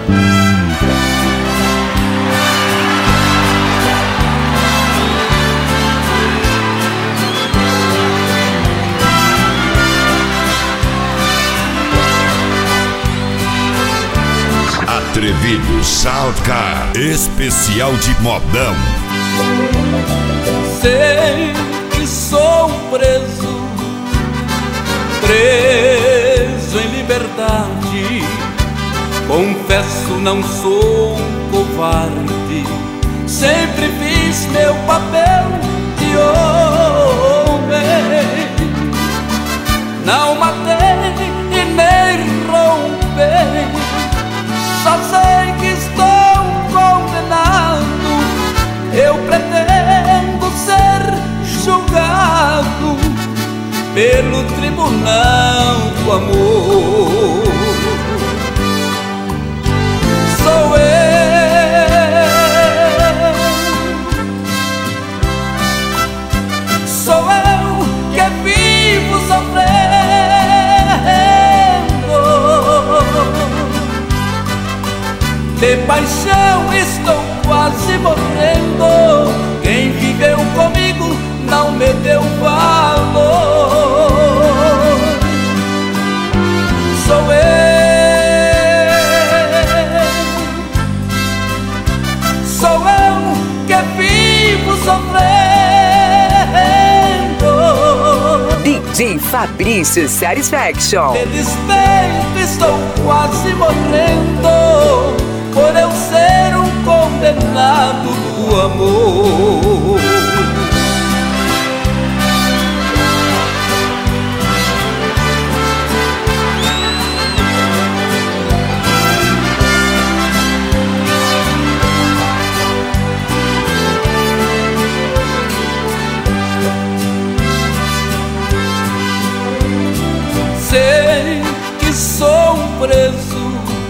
Atrevido Soundcar, especial de modão. Sei que sou preso em liberdade. Confesso, não sou um covarde. Sempre fiz meu papel de homem. Não matei e nem roubei. Só sei que estou condenado. Eu pretendo ser julgado pelo tribunal do amor. Sou eu que vivo sofrendo. De paixão estou quase morrendo. Quem viveu comigo não me deu valor. Sou eu que vivo sofrendo. DJ Fabrício Satisfaction. De despeito estou quase morrendo, por eu ser um condenado do amor. Sei que sou um preso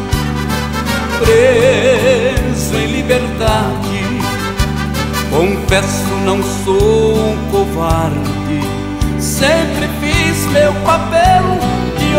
em liberdade. Confesso, não sou um covarde. Sempre fiz meu papel de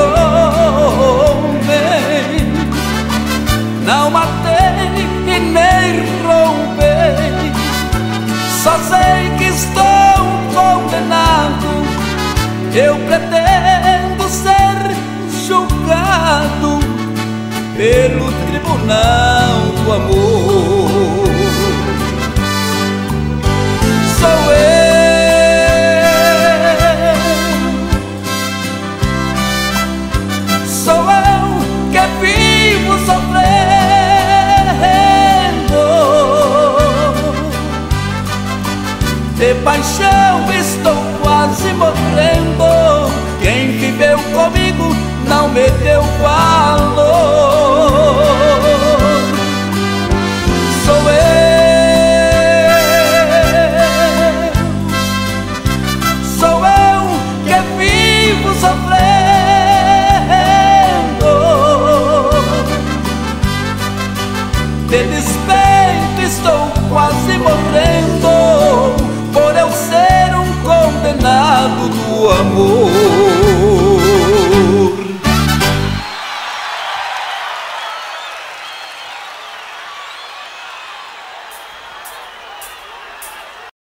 homem. Não matei e nem roubei. Só sei que estou condenado. Eu pretendo ser julgado pelo tribunal do amor. Sou eu que vivo sofrendo. De paixão estou quase morrendo. Quem viveu comigo não me deu valor. Sou eu que vivo sofrendo. De despeito estou quase morrendo, por eu ser um condenado do amor.